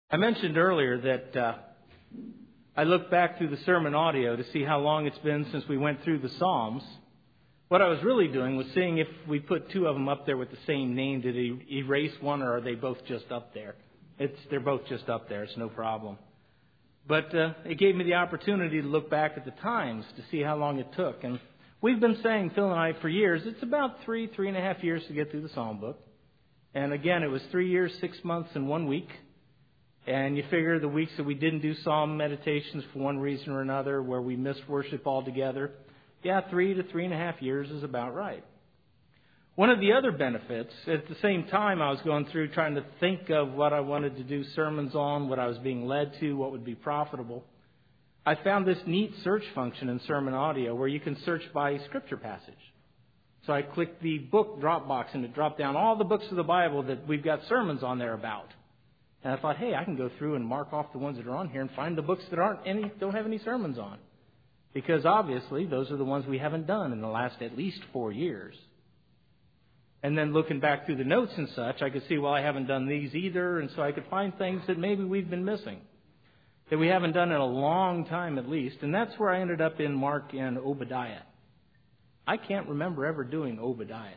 I mentioned earlier that I looked back through the sermon audio to see how long it's been since we went through the Psalms. What I was really doing was seeing if we put two of them up there with the same name, did it erase one, or are they both just up there? They're both just up there. It's no problem. But it gave me the opportunity to look back at the times to see how long it took. And we've been saying, Phil and I, for years, it's about 3.5 years to get through the Psalm book. And again, it was 3 years, 6 months, and 1 week. And you figure the weeks that we didn't do Psalm meditations for one reason or another, where we missed worship altogether, 3 to 3.5 years is about right. One of the other benefits, at the same time I was going through trying to think of what I wanted to do sermons on, what I was being led to, what would be profitable, I found this neat search function in sermon audio where you can search by scripture passage. So I clicked the book drop box and it dropped down all the books of the Bible that we've got sermons on there about. And I thought, hey, I can go through and mark off the ones that are on here and find the books that don't have any sermons on. Because obviously those are the ones we haven't done in the last at least 4 years. And then looking back through the notes and such, I could see, well, I haven't done these either. And so I could find things that maybe we've been missing, that we haven't done in a long time at least. And that's where I ended up in Mark and Obadiah. I can't remember ever doing Obadiah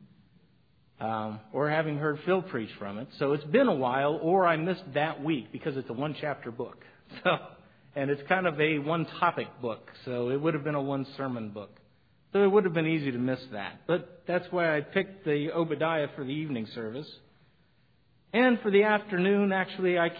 or having heard Phil preach from it. So it's been a while, or I missed that week because it's a one-chapter book. And it's kind of a one-topic book, so it would have been a one-sermon book. So it would have been easy to miss that. But that's why I picked the Obadiah for the evening service. And for the afternoon, actually, I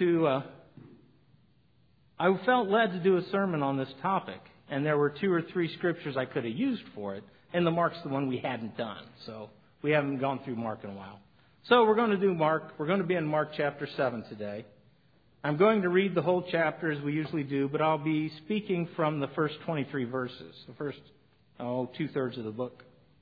felt led to do a sermon on this topic. And there were 2 or 3 scriptures I could have used for it. And the Mark's the one we hadn't done. So we haven't gone through Mark in a while. So we're going to do Mark. We're going to be in Mark chapter 7 today. I'm going to read the whole chapter as we usually do, but I'll be speaking from the first 23 verses, the first 2/3 of the book.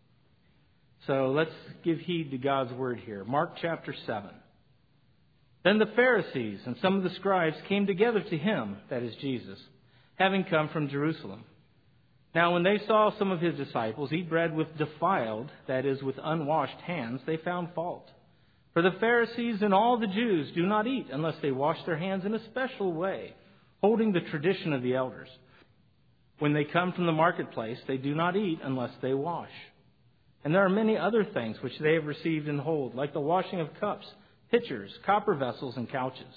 So let's give heed to God's word here. Mark chapter 7. Then the Pharisees and some of the scribes came together to him, that is Jesus, having come from Jerusalem. Now when they saw some of his disciples eat bread with defiled, that is, with unwashed hands, they found fault. For the Pharisees and all the Jews do not eat unless they wash their hands in a special way, holding the tradition of the elders. When they come from the marketplace, they do not eat unless they wash. And there are many other things which they have received and hold, like the washing of cups, pitchers, copper vessels, and couches.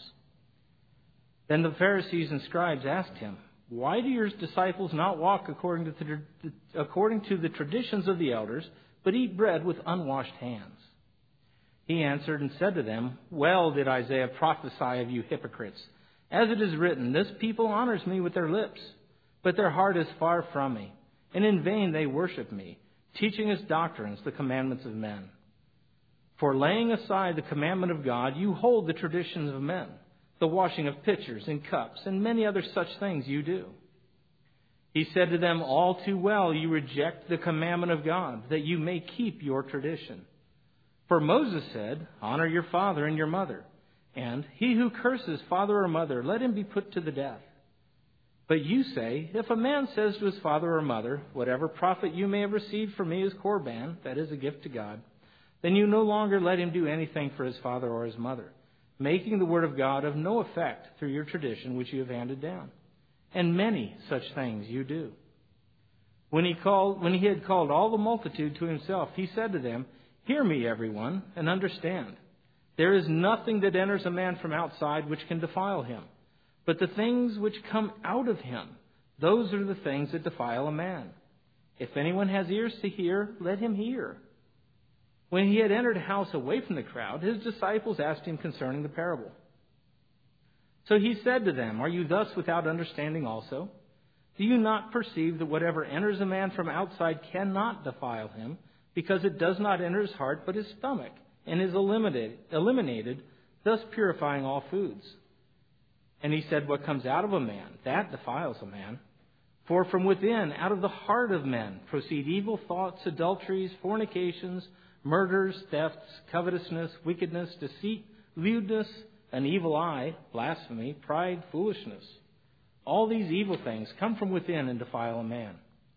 Then the Pharisees and scribes asked him, why do your disciples not walk according to the traditions of the elders, but eat bread with unwashed hands? He answered and said to them, well did Isaiah prophesy of you hypocrites. As it is written, this people honors me with their lips, but their heart is far from me, and in vain they worship me, teaching as doctrines the commandments of men. For laying aside the commandment of God, you hold the traditions of men, the washing of pitchers and cups, and many other such things you do. He said to them, all too well you reject the commandment of God, that you may keep your tradition. For Moses said, honor your father and your mother, and he who curses father or mother, let him be put to the death. But you say, if a man says to his father or mother, whatever profit you may have received from me is Korban, that is a gift to God, then you no longer let him do anything for his father or his mother, making the word of God of no effect through your tradition which you have handed down. And many such things you do. When he had called all the multitude to himself, he said to them, hear me, everyone, and understand. There is nothing that enters a man from outside which can defile him. But the things which come out of him, those are the things that defile a man. If anyone has ears to hear, let him hear. When he had entered a house away from the crowd, his disciples asked him concerning the parable. So he said to them, are you thus without understanding also? Do you not perceive that whatever enters a man from outside cannot defile him, because it does not enter his heart but his stomach, and is eliminated, thus purifying all foods? And he said, what comes out of a man, that defiles a man. For from within, out of the heart of men, proceed evil thoughts, adulteries, fornications, murders, thefts, covetousness, wickedness, deceit, lewdness, an evil eye, blasphemy, pride, foolishness. All these evil things come from within and defile a man.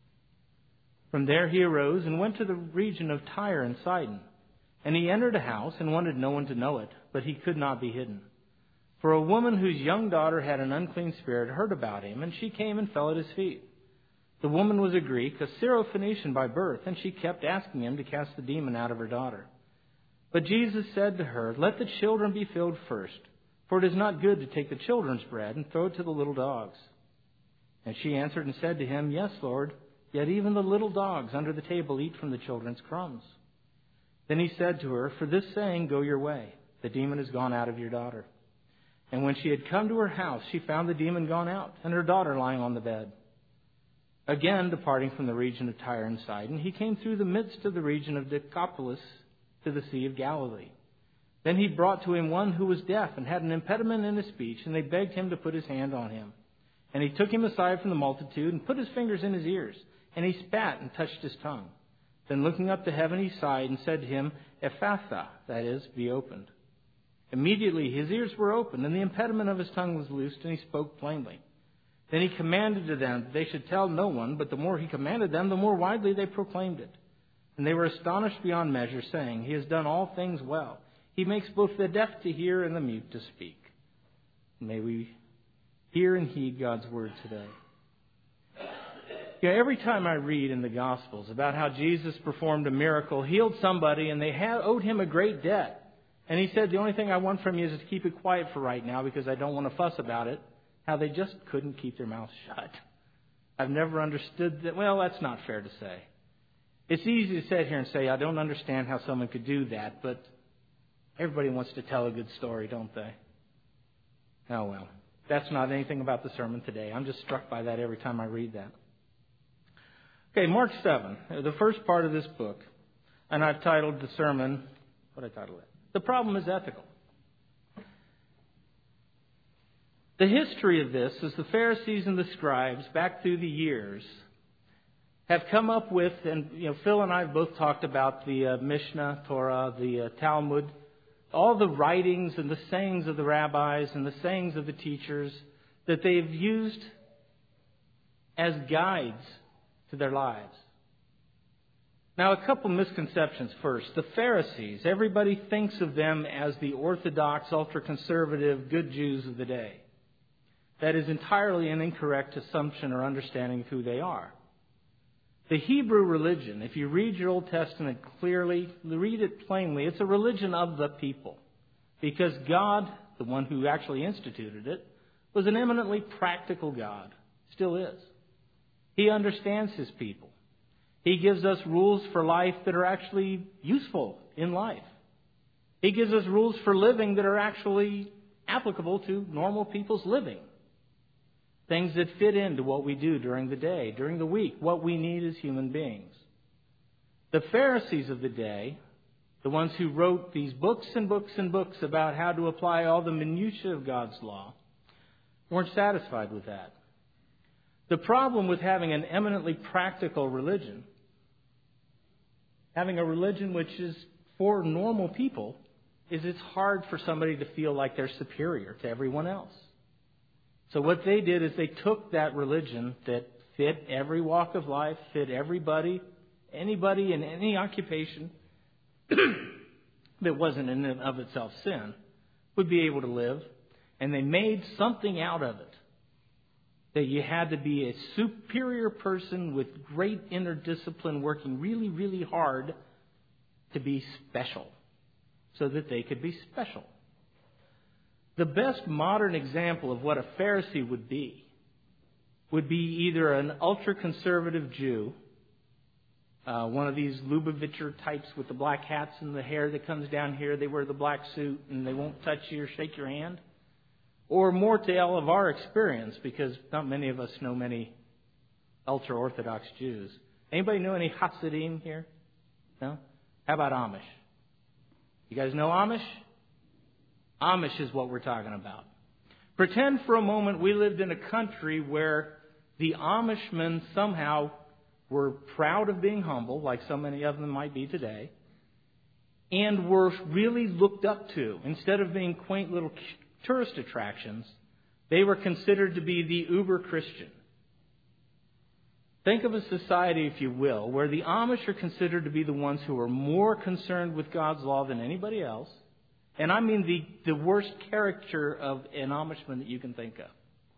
From there he arose and went to the region of Tyre and Sidon. And he entered a house and wanted no one to know it, but he could not be hidden. For a woman whose young daughter had an unclean spirit heard about him, and she came and fell at his feet. The woman was a Greek, a Syrophoenician by birth, and she kept asking him to cast the demon out of her daughter. But Jesus said to her, "Let the children be filled first, for it is not good to take the children's bread and throw it to the little dogs." And she answered and said to him, "Yes, Lord, yet even the little dogs under the table eat from the children's crumbs." Then he said to her, "For this saying, go your way. The demon is gone out of your daughter." And when she had come to her house, she found the demon gone out, and her daughter lying on the bed. Again, departing from the region of Tyre and Sidon, he came through the midst of the region of Decapolis to the Sea of Galilee. Then he brought to him one who was deaf and had an impediment in his speech, and they begged him to put his hand on him. And he took him aside from the multitude and put his fingers in his ears, and he spat and touched his tongue. Then looking up to heaven, he sighed and said to him, "Ephphatha," that is, be opened. Immediately his ears were opened, and the impediment of his tongue was loosed, and he spoke plainly. Then he commanded to them that they should tell no one, but the more he commanded them, the more widely they proclaimed it. And they were astonished beyond measure, saying, "He has done all things well. He makes both the deaf to hear and the mute to speak." May we hear and heed God's word today. Every time I read in the Gospels about how Jesus performed a miracle, healed somebody, and they owed him a great debt, and he said, "The only thing I want from you is to keep it quiet for right now because I don't want to fuss about it," how they just couldn't keep their mouths shut. I've never understood that. Well, that's not fair to say. It's easy to sit here and say, I don't understand how someone could do that, but everybody wants to tell a good story, don't they? Oh, well, that's not anything about the sermon today. I'm just struck by that every time I read that. Okay, Mark 7, the first part of this book, and I've titled the sermon, what did I title it? The Problem is Ethical. The history of this is the Pharisees and the scribes, back through the years, have come up with, and Phil and I have both talked about the Mishnah, Torah, the Talmud, all the writings and the sayings of the rabbis and the sayings of the teachers that they've used as guides to their lives. Now, a couple misconceptions first. The Pharisees, everybody thinks of them as the orthodox, ultra-conservative, good Jews of the day. That is entirely an incorrect assumption or understanding of who they are. The Hebrew religion, if you read your Old Testament clearly, read it plainly, it's a religion of the people. Because God, the one who actually instituted it, was an eminently practical God. Still is. He understands his people. He gives us rules for life that are actually useful in life. He gives us rules for living that are actually applicable to normal people's living. Things that fit into what we do during the day, during the week, what we need as human beings. The Pharisees of the day, the ones who wrote these books and books and books about how to apply all the minutiae of God's law, weren't satisfied with that. The problem with having an eminently practical religion, having a religion which is for normal people, is it's hard for somebody to feel like they're superior to everyone else. So what they did is they took that religion that fit every walk of life, fit everybody, anybody in any occupation that wasn't in and of itself sin, would be able to live, and they made something out of it. That you had to be a superior person with great inner discipline, working really, really hard to be special, so that they could be special. The best modern example of what a Pharisee would be either an ultra-conservative Jew, one of these Lubavitcher types with the black hats and the hair that comes down here. They wear the black suit and they won't touch you or shake your hand. Or more to all of our experience, because not many of us know many ultra-Orthodox Jews. Anybody know any Hasidim here? No? How about Amish? You guys know Amish? Amish is what we're talking about. Pretend for a moment we lived in a country where the Amishmen somehow were proud of being humble, like so many of them might be today, and were really looked up to. Instead of being quaint little tourist attractions, they were considered to be the uber Christian. Think of a society, if you will, where the Amish are considered to be the ones who are more concerned with God's law than anybody else, And I mean the worst character of an Amishman that you can think of.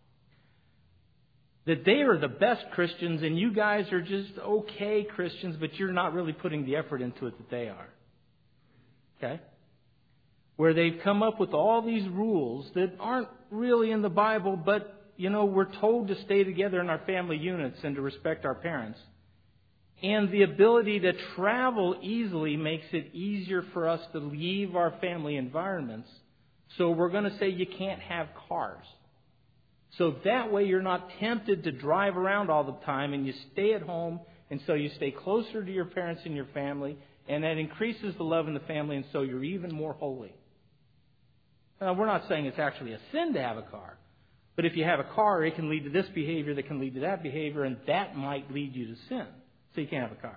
That they are the best Christians and you guys are just okay Christians, but you're not really putting the effort into it that they are. Okay? Where they've come up with all these rules that aren't really in the Bible, but, we're told to stay together in our family units and to respect our parents. And the ability to travel easily makes it easier for us to leave our family environments. So we're going to say you can't have cars. So that way you're not tempted to drive around all the time and you stay at home, and so you stay closer to your parents and your family, and that increases the love in the family, and so you're even more holy. Now, we're not saying it's actually a sin to have a car. But if you have a car, it can lead to this behavior that can lead to that behavior, and that might lead you to sin. So you can't have a car.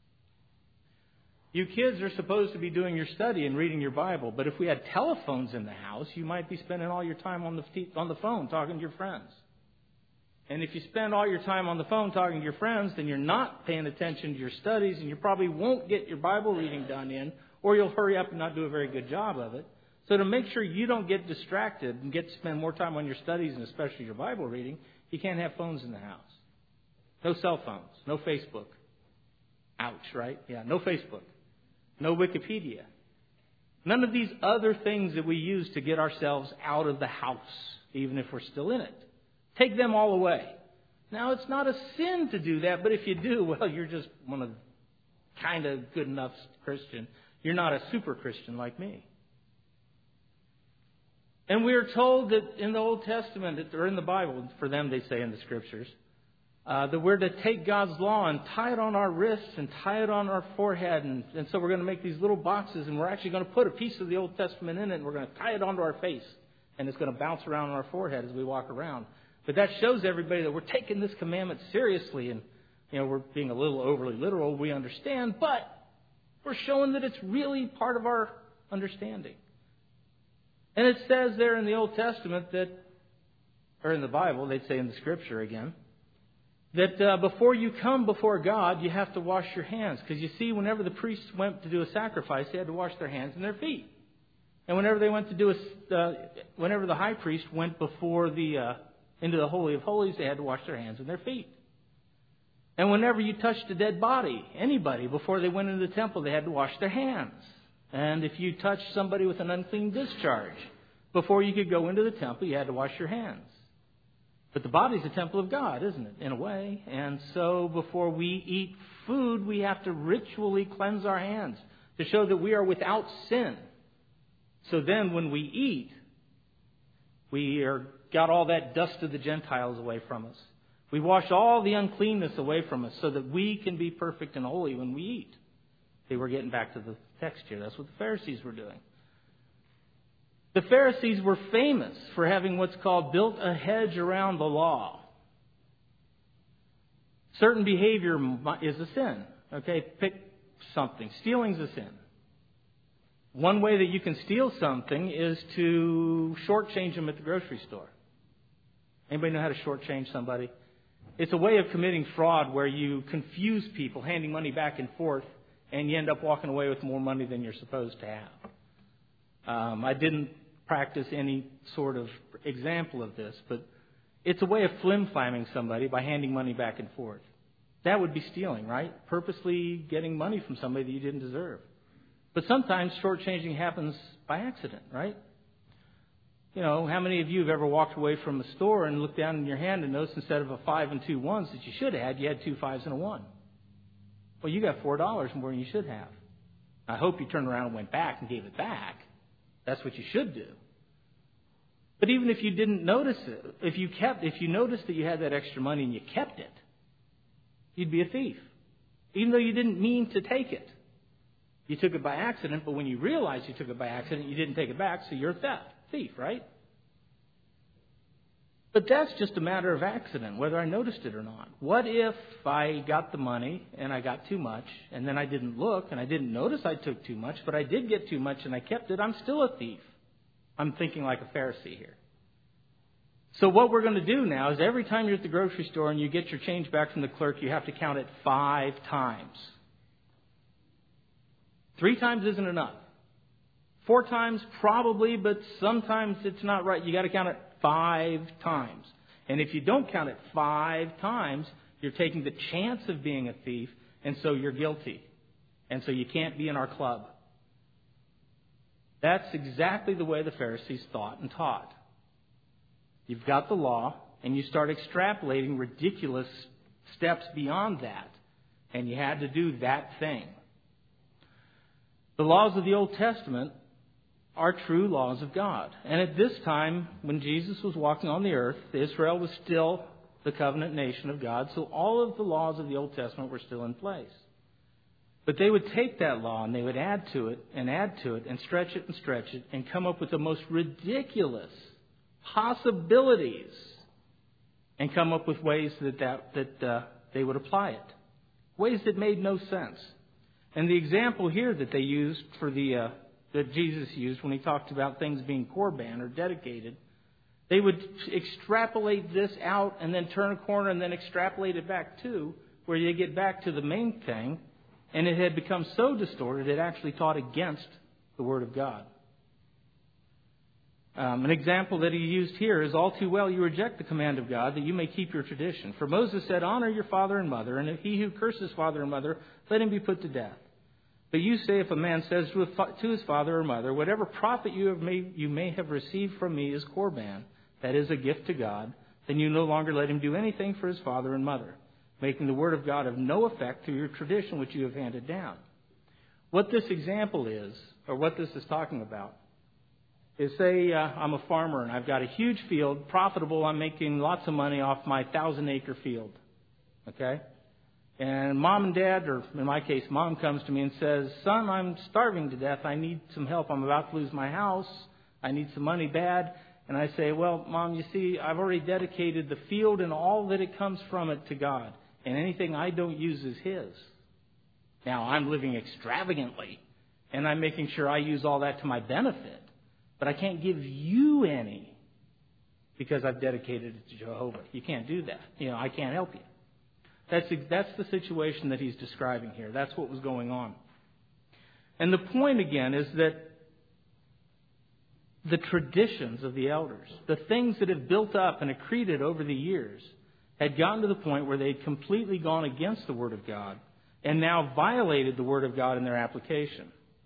You kids are supposed to be doing your study and reading your Bible, but if we had telephones in the house, you might be spending all your time on the phone talking to your friends. And if you spend all your time on the phone talking to your friends, then you're not paying attention to your studies, and you probably won't get your Bible reading done in, or you'll hurry up and not do a very good job of it. So to make sure you don't get distracted and get to spend more time on your studies and especially your Bible reading, you can't have phones in the house. No cell phones, no Facebook. Ouch, right? Yeah, no Facebook. No Wikipedia. None of these other things that we use to get ourselves out of the house, even if we're still in it. Take them all away. Now, it's not a sin to do that, but if you do, well, you're just one of kind of good enough Christian. You're not a super Christian like me. And we are told that in the Old Testament, or in the Bible, for them they say in the Scriptures, that we're to take God's law and tie it on our wrists and tie it on our forehead. And so we're going to make these little boxes, and we're actually going to put a piece of the Old Testament in it, and we're going to tie it onto our face. And it's going to bounce around on our forehead as we walk around. But that shows everybody that we're taking this commandment seriously. And, we're being a little overly literal, we understand. But we're showing that it's really part of our understanding. And it says there in the Old Testament that, or in the Bible, they'd say in the Scripture again, that before you come before God, you have to wash your hands. Because you see, whenever the priests went to do a sacrifice, they had to wash their hands and their feet. And whenever they went to do whenever the high priest went before into the Holy of Holies, they had to wash their hands and their feet. And whenever you touched a dead body, anybody, before they went into the temple, they had to wash their hands. And if you touched somebody with an unclean discharge, before you could go into the temple, you had to wash your hands. But the body's a temple of God, isn't it, in a way? And so before we eat food, we have to ritually cleanse our hands to show that we are without sin. So then when we eat, we got all that dust of the Gentiles away from us. We wash all the uncleanness away from us so that we can be perfect and holy when we eat. See, we're getting back to the text here. That's what the Pharisees were doing. The Pharisees were famous for having what's called built a hedge around the law. Certain behavior is a sin. Okay, pick something. Stealing's a sin. One way that you can steal something is to shortchange them at the grocery store. Anybody know how to shortchange somebody? It's a way of committing fraud where you confuse people, handing money back and forth, and you end up walking away with more money than you're supposed to have. I didn't practice any sort of example of this, but it's a way of flim-flamming somebody by handing money back and forth. That would be stealing, right? Purposely getting money from somebody that you didn't deserve. But sometimes shortchanging happens by accident, right? How many of you have ever walked away from a store and looked down in your hand and noticed instead of a 5 and 2 ones that you should have had, you had 2 5s and a 1? Well, you got $4 more than you should have. I hope you turned around and went back and gave it back. That's what you should do. But even if you didn't notice it, if you noticed that you had that extra money and you kept it, you'd be a thief. Even though you didn't mean to take it. You took it by accident, but when you realized you took it by accident, you didn't take it back, so you're a thief, right? But that's just a matter of accident, whether I noticed it or not. What if I got the money and I got too much, and then I didn't look and I didn't notice I took too much, but I did get too much and I kept it? I'm still a thief. I'm thinking like a Pharisee here. So what we're going to do now is every time you're at the grocery store and you get your change back from the clerk, you have to count it 5 times. 3 times isn't enough. 4 times? Probably, but sometimes it's not right. You got to count it 5 times. And if you don't count it 5 times, you're taking the chance of being a thief, and so you're guilty. And so you can't be in our club. That's exactly the way the Pharisees thought and taught. You've got the law, and you start extrapolating ridiculous steps beyond that. And you had to do that thing. The laws of the Old Testament are true laws of God. And at this time, when Jesus was walking on the earth, Israel was still the covenant nation of God. So all of the laws of the Old Testament were still in place. But they would take that law and they would add to it and stretch it and come up with the most ridiculous possibilities and come up with ways that they would apply it. Ways that made no sense. And the example here that they used that Jesus used when he talked about things being korban or dedicated, they would extrapolate this out and then turn a corner and then extrapolate it back too, where you get back to the main thing, and it had become so distorted it actually taught against the Word of God. An example that he used here is, all too well you reject the command of God that you may keep your tradition. For Moses said, honor your father and mother, and if he who curses father and mother, let him be put to death. But you say, if a man says to his father or mother, whatever profit you may have received from me is korban, that is a gift to God, then you no longer let him do anything for his father and mother, making the word of God of no effect through your tradition which you have handed down. What this example is, or what this is talking about, is say I'm a farmer and I've got a huge field, profitable, I'm making lots of money off my 1,000-acre field. Okay? And mom and dad, or in my case, mom comes to me and says, son, I'm starving to death. I need some help. I'm about to lose my house. I need some money bad. And I say, well, Mom, you see, I've already dedicated the field and all that it comes from it to God. And anything I don't use is His. Now, I'm living extravagantly, and I'm making sure I use all that to my benefit. But I can't give you any because I've dedicated it to Jehovah. You can't do that. I can't help you. That's the situation that he's describing here. That's what was going on. And the point, again, is that the traditions of the elders, the things that have built up and accreted over the years, had gotten to the point where they'd completely gone against the Word of God and now violated the Word of God in their application.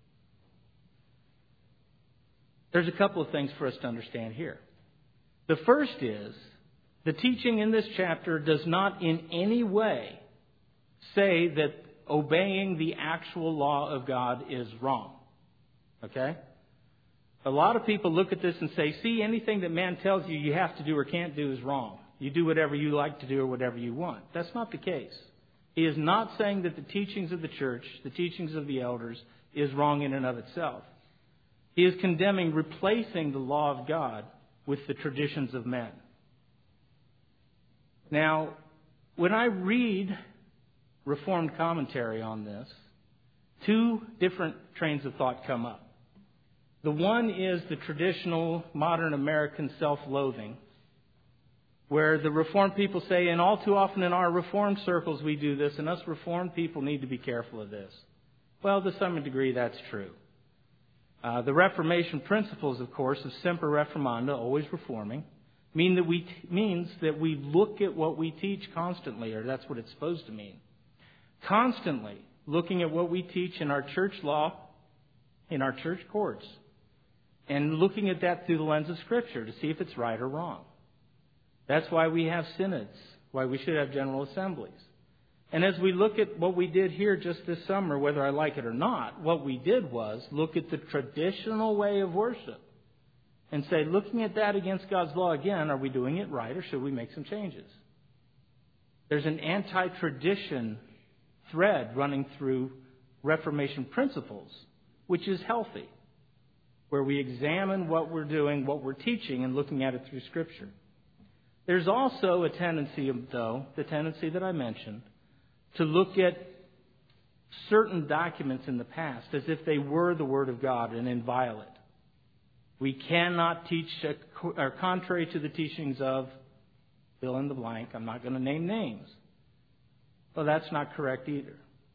There's a couple of things for us to understand here. The first is, the teaching in this chapter does not in any way say that obeying the actual law of God is wrong. Okay? A lot of people look at this and say, see, anything that man tells you have to do or can't do is wrong. You do whatever you like to do or whatever you want. That's not the case. He is not saying that the teachings of the church, the teachings of the elders, is wrong in and of itself. He is condemning replacing the law of God with the traditions of men. Now, when I read Reformed commentary on this, 2 different trains of thought come up. The one is the traditional modern American self-loathing, where the Reformed people say, and all too often in our Reformed circles we do this, and us Reformed people need to be careful of this. Well, to some degree that's true. The Reformation principles, of course, of semper reformanda, always reforming, means that we look at what we teach constantly, or that's what it's supposed to mean. Constantly looking at what we teach in our church law, in our church courts, and looking at that through the lens of Scripture to see if it's right or wrong. That's why we have synods, why we should have general assemblies. And as we look at what we did here just this summer, whether I like it or not, what we did was look at the traditional way of worship and say, looking at that against God's law again, are we doing it right or should we make some changes? There's an anti-tradition thread running through Reformation principles, which is healthy, where we examine what we're doing, what we're teaching, and looking at it through Scripture. There's also a tendency, though, the tendency that I mentioned, to look at certain documents in the past as if they were the Word of God and inviolate. We cannot teach contrary to the teachings of fill in the blank. I'm not going to name names. Well, that's not correct either.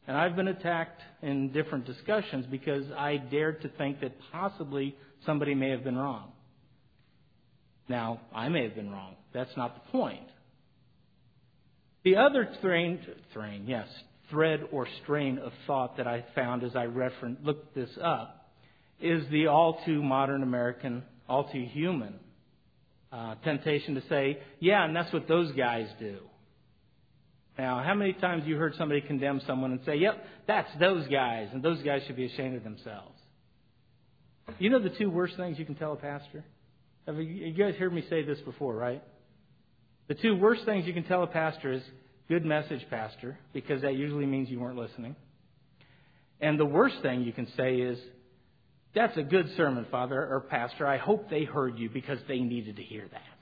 And I've been attacked in different discussions because I dared to think that possibly somebody may have been wrong. Now, I may have been wrong. That's not the point. The other thread or strain of thought that I found as I looked this up is the all too modern American, all too human temptation to say, yeah, and that's what those guys do. Now, how many times have you heard somebody condemn someone and say, yep, that's those guys, and those guys should be ashamed of themselves? You know the two worst things you can tell a pastor? You guys heard me say this before, right? The two worst things you can tell a pastor is, good message, pastor, because that usually means you weren't listening. And the worst thing you can say is, that's a good sermon, Father or Pastor. I hope they heard you because they needed to hear that.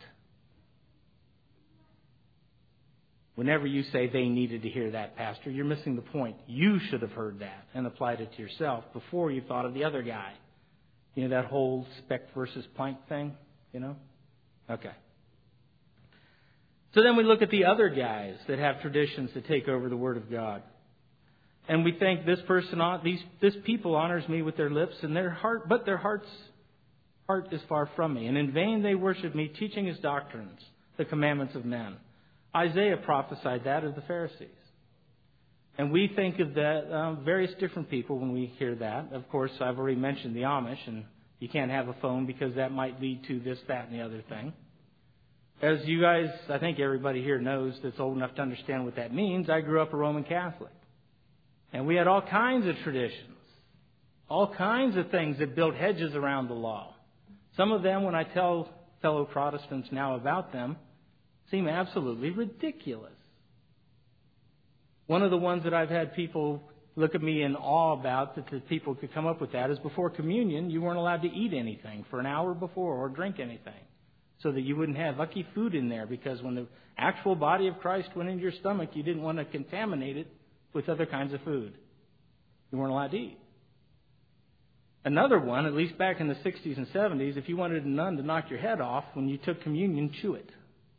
Whenever you say they needed to hear that, Pastor, you're missing the point. You should have heard that and applied it to yourself before you thought of the other guy. You know, that whole speck versus plank thing, you know? Okay. So then we look at the other guys that have traditions that take over the Word of God. And we think this people honors me with their lips and their heart, but their heart is far from me. And in vain they worship me, teaching his doctrines, the commandments of men. Isaiah prophesied that of the Pharisees. And we think of that various different people when we hear that. Of course, I've already mentioned the Amish, and you can't have a phone because that might lead to this, that, and the other thing. As you guys, I think everybody here knows that's old enough to understand what that means, I grew up a Roman Catholic. And we had all kinds of traditions, all kinds of things that built hedges around the law. Some of them, when I tell fellow Protestants now about them, seem absolutely ridiculous. One of the ones that I've had people look at me in awe about, that the people could come up with that, is before communion, you weren't allowed to eat anything for an hour before or drink anything, so that you wouldn't have lucky food in there, because when the actual body of Christ went into your stomach, you didn't want to contaminate it with other kinds of food. You weren't allowed to eat. Another one, at least back in the 60s and 70s, if you wanted a nun to knock your head off when you took communion, chew it.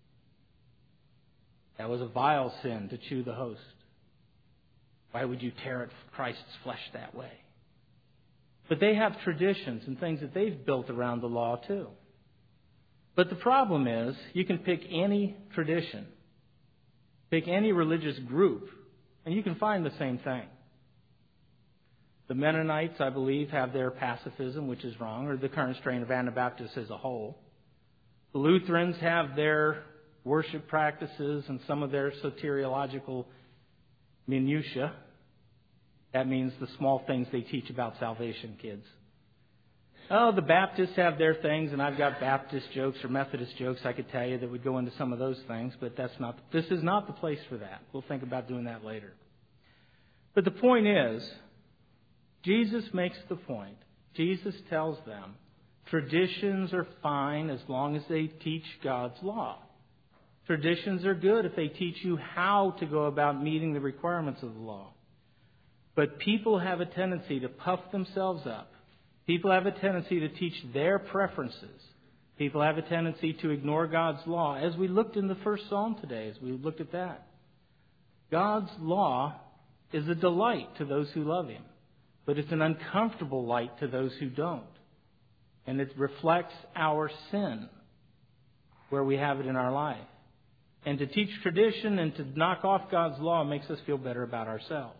That was a vile sin, to chew the host. Why would you tear at Christ's flesh that way? But they have traditions and things that they've built around the law too. But the problem is, you can pick any tradition, pick any religious group, and you can find the same thing. The Mennonites, I believe, have their pacifism, which is wrong, or the current strain of Anabaptists as a whole. The Lutherans have their worship practices and some of their soteriological minutiae. That means the small things they teach about salvation, kids. Oh, the Baptists have their things, and I've got Baptist jokes or Methodist jokes I could tell you that would go into some of those things, but this is not the place for that. We'll think about doing that later. But the point is, Jesus makes the point. Jesus tells them, traditions are fine as long as they teach God's law. Traditions are good if they teach you how to go about meeting the requirements of the law. But people have a tendency to puff themselves up. People have a tendency to teach their preferences. People have a tendency to ignore God's law, as we looked in the first Psalm today, as we looked at that. God's law is a delight to those who love Him, but it's an uncomfortable light to those who don't. And it reflects our sin where we have it in our life. And to teach tradition and to knock off God's law makes us feel better about ourselves.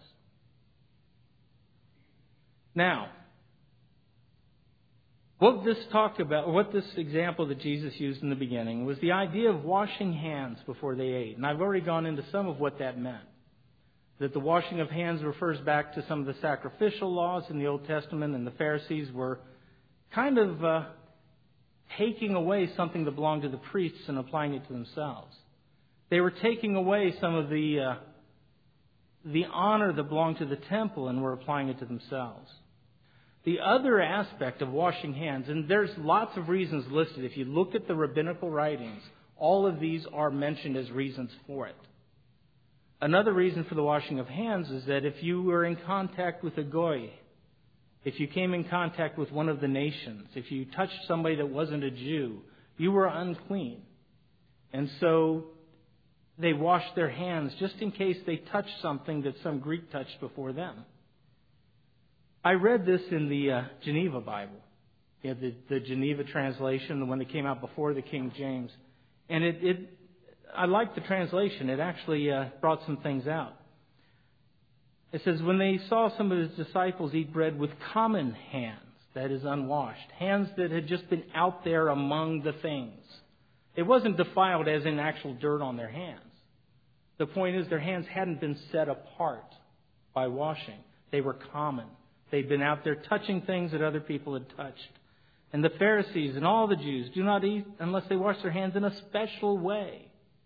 Now, what this example that Jesus used in the beginning was the idea of washing hands before they ate. And I've already gone into some of what that meant. That the washing of hands refers back to some of the sacrificial laws in the Old Testament, and the Pharisees were kind of taking away something that belonged to the priests and applying it to themselves. They were taking away some of the honor that belonged to the temple and were applying it to themselves. The other aspect of washing hands, and there's lots of reasons listed. If you look at the rabbinical writings, all of these are mentioned as reasons for it. Another reason for the washing of hands is that if you were in contact with a goy, if you came in contact with one of the nations, if you touched somebody that wasn't a Jew, you were unclean. And so they washed their hands just in case they touched something that some Greek touched before them. I read this in the Geneva Bible, the Geneva translation, the one that came out before the King James. And I liked the translation. It actually brought some things out. It says, when they saw some of his disciples eat bread with common hands, that is unwashed, hands that had just been out there among the things. It wasn't defiled as in actual dirt on their hands. The point is their hands hadn't been set apart by washing. They were common. They'd been out there touching things that other people had touched. And the Pharisees and all the Jews do not eat unless they wash their hands in a special way.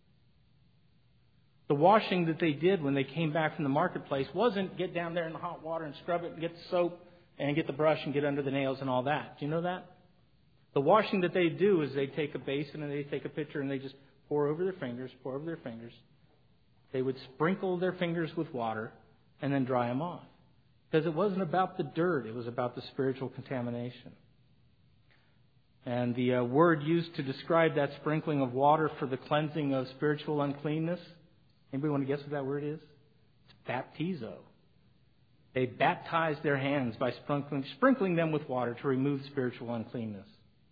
The washing that they did when they came back from the marketplace wasn't get down there in the hot water and scrub it and get the soap and get the brush and get under the nails and all that. Do you know that? The washing that they do is they take a basin and they take a pitcher and they just pour over their fingers. They would sprinkle their fingers with water and then dry them off. Because it wasn't about the dirt, it was about the spiritual contamination. And the word used to describe that sprinkling of water for the cleansing of spiritual uncleanness, anybody want to guess what that word is? It's baptizo. They baptized their hands by sprinkling them with water to remove spiritual uncleanness.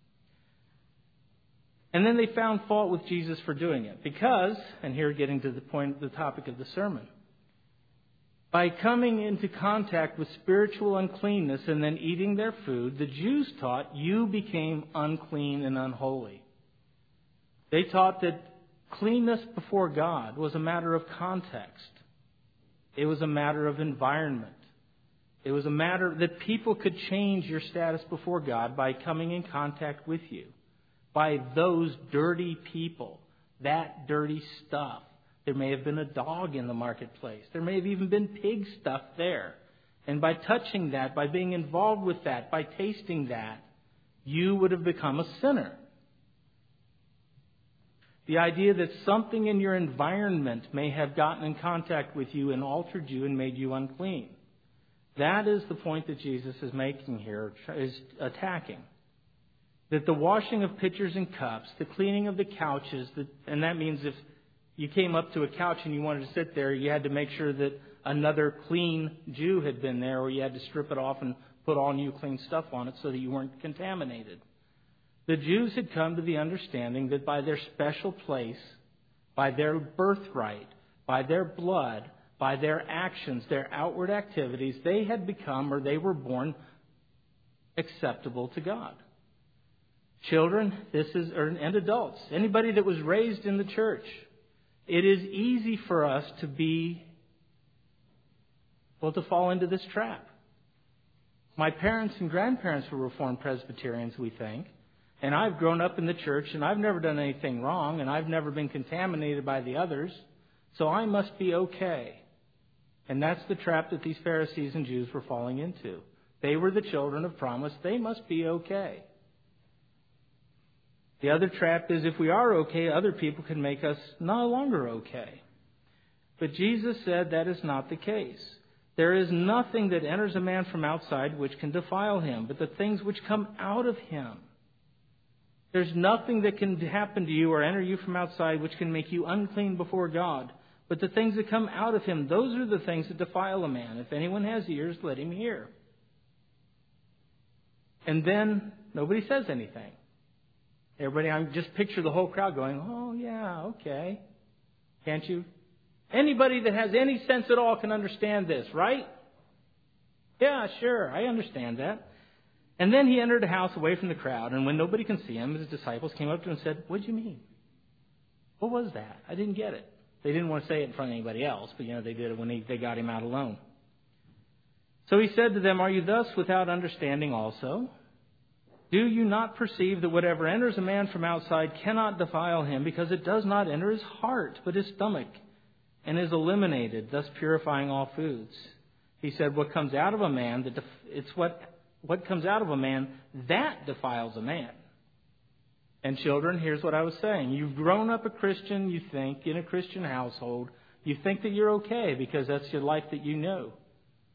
And then they found fault with Jesus for doing it. Because, and here getting to the topic of the sermon, by coming into contact with spiritual uncleanness and then eating their food, the Jews taught you became unclean and unholy. They taught that cleanness before God was a matter of context. It was a matter of environment. It was a matter that people could change your status before God by coming in contact with you, by those dirty people, that dirty stuff. There may have been a dog in the marketplace. There may have even been pig stuff there. And by touching that, by being involved with that, by tasting that, you would have become a sinner. The idea that something in your environment may have gotten in contact with you and altered you and made you unclean. That is the point that Jesus is making here, is attacking. That the washing of pitchers and cups, the cleaning of the couches, and that means if you came up to a couch and you wanted to sit there, you had to make sure that another clean Jew had been there, or you had to strip it off and put all new clean stuff on it so that you weren't contaminated. The Jews had come to the understanding that by their special place, by their birthright, by their blood, by their actions, their outward activities, they had become, or they were born, acceptable to God. Children, and adults, anybody that was raised in the church, it is easy for us to fall into this trap. My parents and grandparents were Reformed Presbyterians, we think, and I've grown up in the church, and I've never done anything wrong, and I've never been contaminated by the others, so I must be okay. And that's the trap that these Pharisees and Jews were falling into. They were the children of promise. They must be okay. The other trap is if we are okay, other people can make us no longer okay. But Jesus said that is not the case. There is nothing that enters a man from outside which can defile him, but the things which come out of him. There's nothing that can happen to you or enter you from outside which can make you unclean before God. But the things that come out of him, those are the things that defile a man. If anyone has ears, let him hear. And then nobody says anything. Everybody, I just picture the whole crowd going, oh, yeah, okay. Can't you? Anybody that has any sense at all can understand this, right? Yeah, sure, I understand that. And then he entered a house away from the crowd, and when nobody can see him, his disciples came up to him and said, what do you mean? What was that? I didn't get it. They didn't want to say it in front of anybody else, but they did it when they got him out alone. So he said to them, are you thus without understanding also? Do you not perceive that whatever enters a man from outside cannot defile him, because it does not enter his heart, but his stomach, and is eliminated, thus purifying all foods? He said, what comes out of a man, what comes out of a man, that defiles a man. And children, here's what I was saying. You've grown up a Christian, you think, in a Christian household. You think that you're okay because that's your life that you know.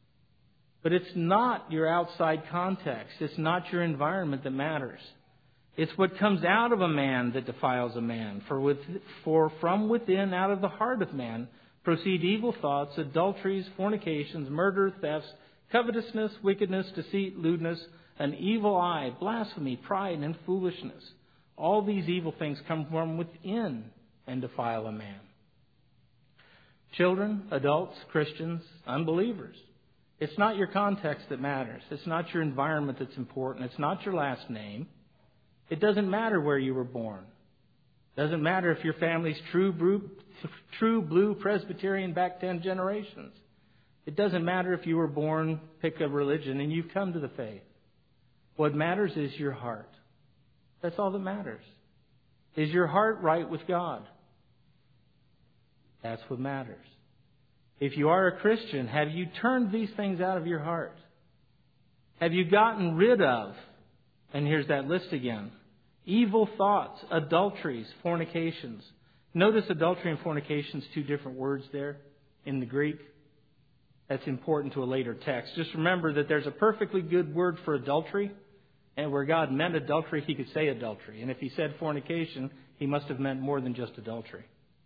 But it's not your outside context. It's not your environment that matters. It's what comes out of a man that defiles a man. For from within, out of the heart of man, proceed evil thoughts, adulteries, fornications, murder, thefts, covetousness, wickedness, deceit, lewdness, an evil eye, blasphemy, pride, and foolishness. All these evil things come from within and defile a man. Children, adults, Christians, unbelievers. It's not your context that matters. It's not your environment that's important. It's not your last name. It doesn't matter where you were born. It doesn't matter if your family's true blue Presbyterian back 10 generations. It doesn't matter if you were born, pick a religion, and you've come to the faith. What matters is your heart. That's all that matters. Is your heart right with God? That's what matters. If you are a Christian, have you turned these things out of your heart? Have you gotten rid of, and here's that list again, evil thoughts, adulteries, fornications. Notice adultery and fornications, two different words there in the Greek. That's important to a later text. Just remember that there's a perfectly good word for adultery, and where God meant adultery, He could say adultery. And if He said fornication, He must have meant more than just adultery.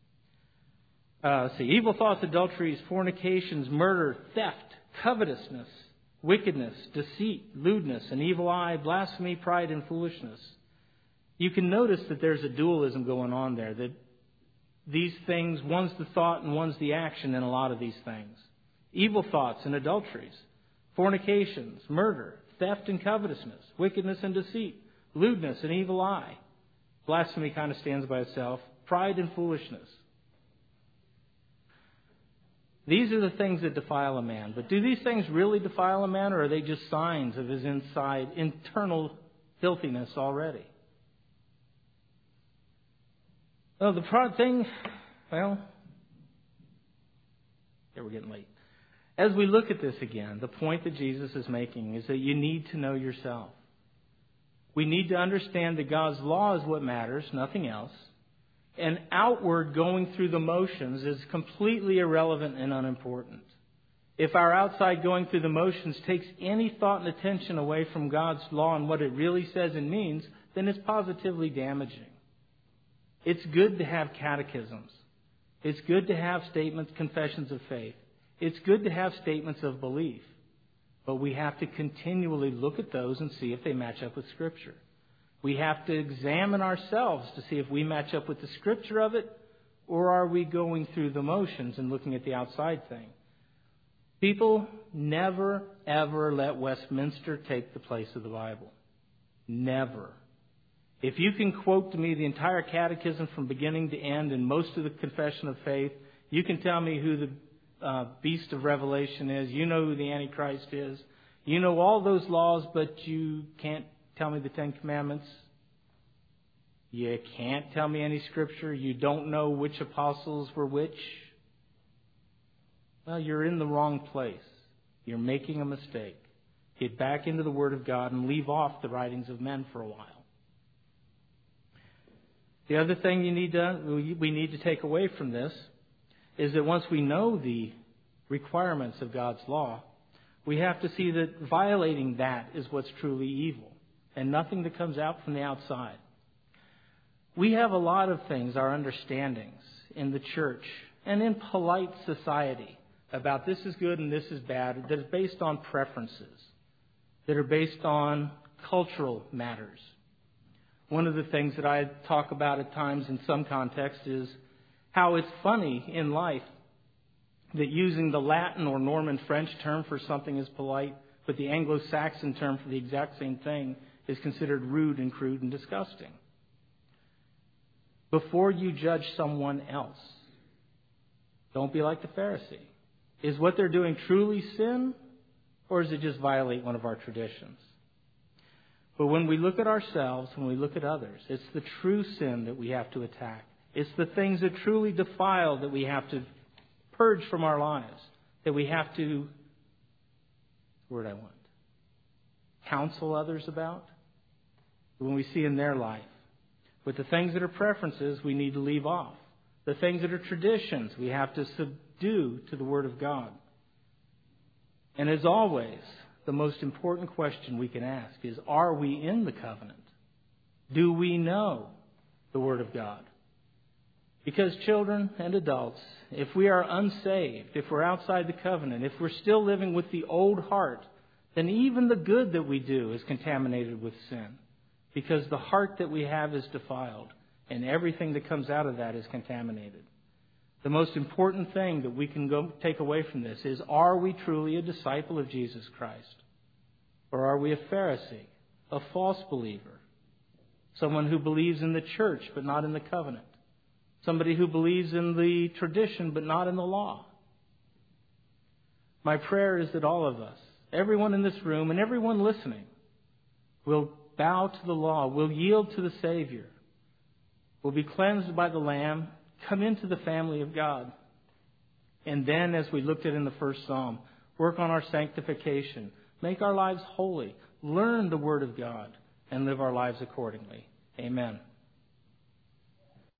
Evil thoughts, adulteries, fornications, murder, theft, covetousness, wickedness, deceit, lewdness, an evil eye, blasphemy, pride, and foolishness. You can notice that there's a dualism going on there, that these things, one's the thought and one's the action in a lot of these things. Evil thoughts and adulteries, fornications, murder, theft and covetousness, wickedness and deceit, lewdness and evil eye. Blasphemy kind of stands by itself. Pride and foolishness. These are the things that defile a man. But do these things really defile a man, or are they just signs of his internal filthiness already? Well, the thing, here we're getting late. As we look at this again, the point that Jesus is making is that you need to know yourself. We need to understand that God's law is what matters, nothing else. And outward going through the motions is completely irrelevant and unimportant. If our outside going through the motions takes any thought and attention away from God's law and what it really says and means, then it's positively damaging. It's good to have catechisms. It's good to have statements, confessions of faith. It's good to have statements of belief. But we have to continually look at those and see if they match up with Scripture. We have to examine ourselves to see if we match up with the Scripture of it, or are we going through the motions and looking at the outside thing. People never, ever let Westminster take the place of the Bible. Never. If you can quote to me the entire catechism from beginning to end and most of the confession of faith, you can tell me who the beast of Revelation is. You know who the Antichrist is. You know all those laws, but you can't tell me the Ten Commandments. You can't tell me any Scripture. You don't know which apostles were which. Well, you're in the wrong place. You're making a mistake. Get back into the Word of God and leave off the writings of men for a while. The other thing we need to take away from this is that once we know the requirements of God's law, we have to see that violating that is what's truly evil, and nothing that comes out from the outside. We have a lot of things, our understandings in the church and in polite society about this is good and this is bad, that is based on preferences, that are based on cultural matters. One of the things that I talk about at times in some context is how it's funny in life that using the Latin or Norman French term for something is polite, but the Anglo-Saxon term for the exact same thing is considered rude and crude and disgusting. Before you judge someone else, don't be like the Pharisee. Is what they're doing truly sin, or does it just violate one of our traditions? But when we look at ourselves, when we look at others, it's the true sin that we have to attack. It's the things that truly defile that we have to purge from our lives, that we have to, counsel others about, when we see in their life. But the things that are preferences, we need to leave off. The things that are traditions, we have to subdue to the Word of God. And as always, the most important question we can ask is, are we in the covenant? Do we know the Word of God? Because children and adults, if we are unsaved, if we're outside the covenant, if we're still living with the old heart, then even the good that we do is contaminated with sin. Because the heart that we have is defiled, and everything that comes out of that is contaminated. The most important thing that we can take away from this is, are we truly a disciple of Jesus Christ? Or are we a Pharisee, a false believer? Someone who believes in the church but not in the covenant? Somebody who believes in the tradition but not in the law? My prayer is that all of us, everyone in this room and everyone listening, will bow to the law, will yield to the Savior, will be cleansed by the Lamb, come into the family of God. And then, as we looked at in the first Psalm, work on our sanctification, make our lives holy, learn the Word of God, and live our lives accordingly. Amen.